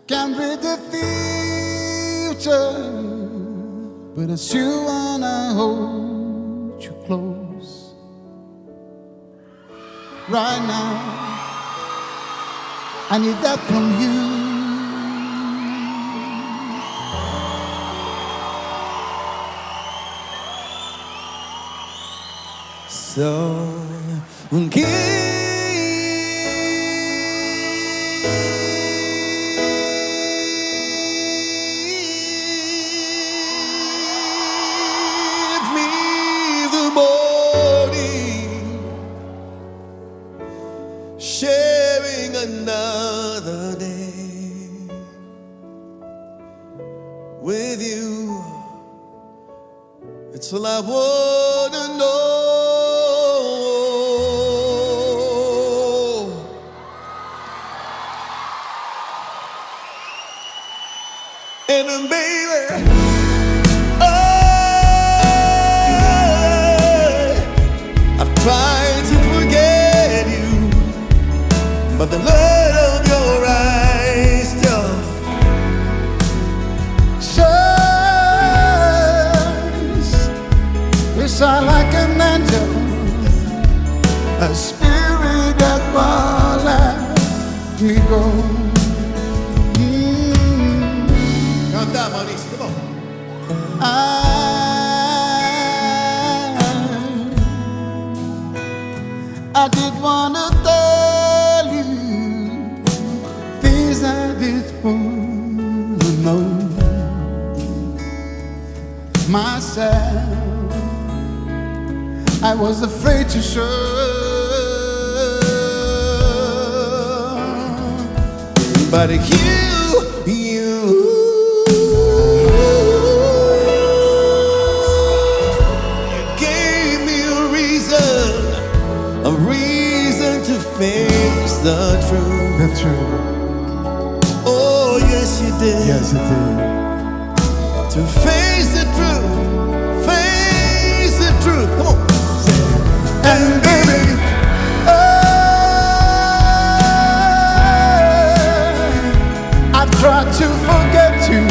Can't read the future, but it's you wanna hold you close. Right now, I need that from you. So give me the morning, sharing another day with you. It's all I wanna know. And baby, I've tried to forget you, but the light of your eyes still shines. You shine like an angel, a spirit that won't let me go. Canta, Maurice, come on. I did wanna tell you things I did wanna know myself. I was afraid to show, but you gave me a reason to face the truth. the truth. Oh, yes, you did. Yes, it did. To face the truth, face the truth. Come on. And baby, I've tried to forget you,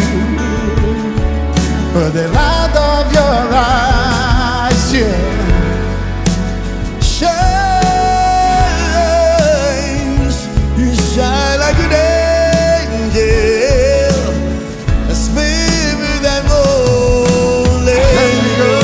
but the light of your eyes, yeah, shines. You shine like an angel, a spirit that won't let me go.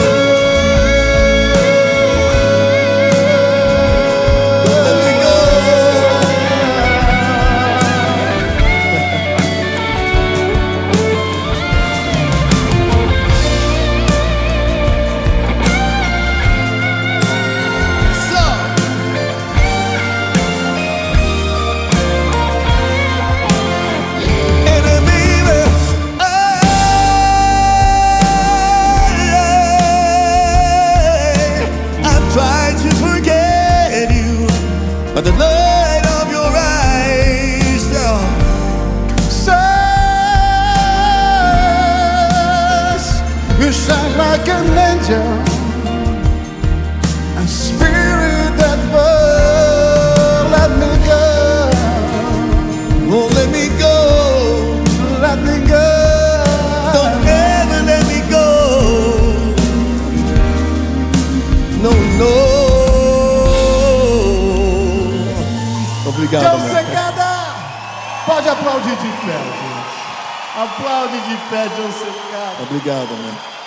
But the light of your eyes still says you shine like an angel, a spirit that won't let me go, won't let me go. let me go. Don't ever let me go. No, no. Obrigado, John Secada! Pode aplaudir de pé, gente. Aplaude de pé, John Secada. Obrigado, man.